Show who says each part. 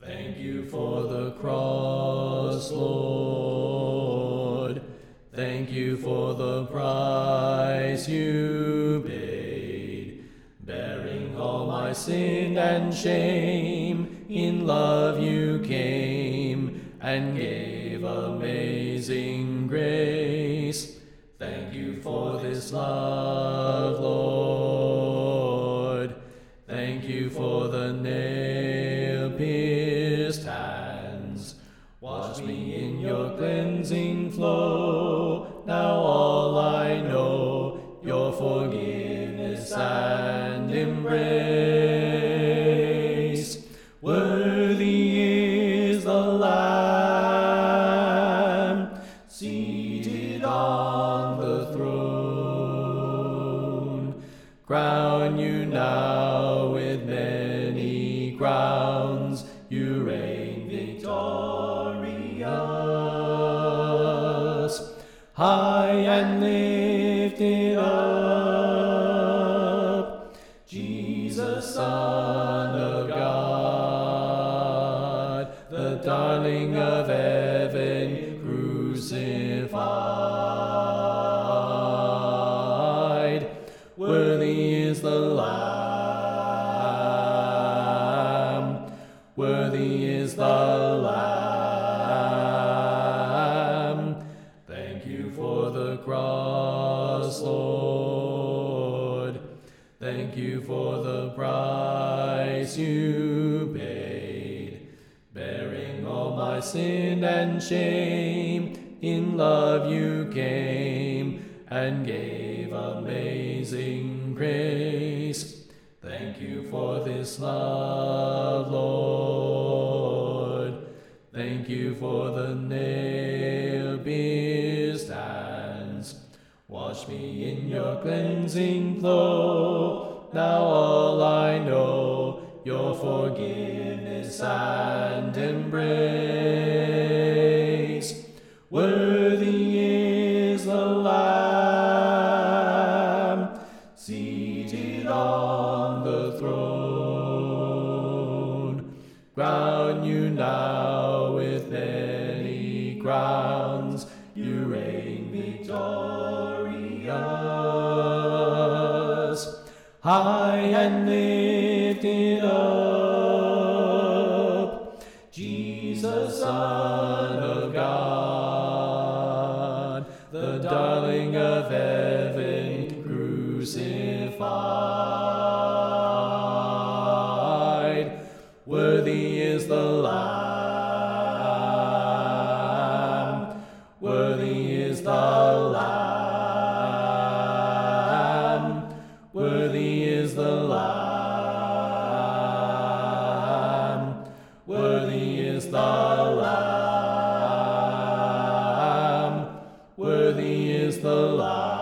Speaker 1: Thank you for the cross, Lord. Thank you for the price you paid, bearing all my sin and shame. In love you came and gave amazing grace. Thank you for this love, Lord. Thank you for the nail-pierced hands. Wash me in your cleansing flow. Now all I know, your forgiveness and embrace. Worthy is the Lamb seated on the throne. Crown you now with many crowns. You reign victorious, high and lifted up, Jesus, Son of God, the darling of heaven, crucified. Worthy is the Lamb, worthy is the Lamb. Thank you for the cross, Lord. Thank you for the price you paid, bearing all my sin and shame. In love you came and gave amazing grace. Thank you for this love, Lord. Thank you for the nail-pierced hands. Wash me in your cleansing flow. Now all I know, your forgiveness and embrace. Worthy is the Lamb seated on the throne. Crown you now with many crowns. You reign victorious, high and lifted up, Jesus, Son of God, the darling of heaven, crucified. Worthy is the Lamb, worthy is the Lamb, worthy is the Lamb, worthy is the Lamb, worthy is the Lamb.